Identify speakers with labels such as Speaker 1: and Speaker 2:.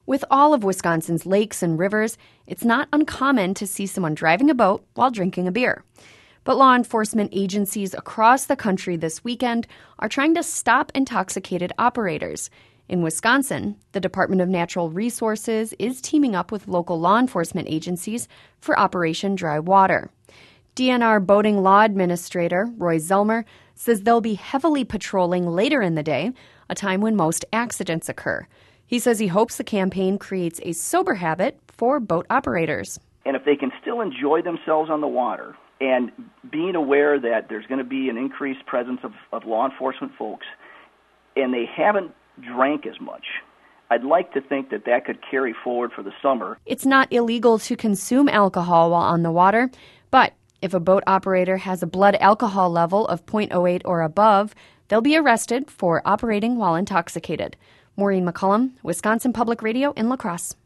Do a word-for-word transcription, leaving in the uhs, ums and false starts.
Speaker 1: With all of Wisconsin's lakes and rivers, it's not uncommon to see someone driving a boat while drinking a beer. But law enforcement agencies across the country this weekend are trying to stop intoxicated operators. In Wisconsin, the Department of Natural Resources is teaming up with local law enforcement agencies for Operation Dry Water. D N R Boating Law Administrator Roy Zelmer says they'll be heavily patrolling later in the day, a time when most accidents occur. He says he hopes the campaign creates a sober habit for boat operators.
Speaker 2: And if they can still enjoy themselves on the water, and being aware that there's going to be an increased presence of, of law enforcement folks, and they haven't drank as much, I'd like to think that that could carry forward for the summer.
Speaker 1: It's not illegal to consume alcohol while on the water, but if a boat operator has a blood alcohol level of zero point zero eight or above, they'll be arrested for operating while intoxicated. Maureen McCullum, Wisconsin Public Radio in La Crosse.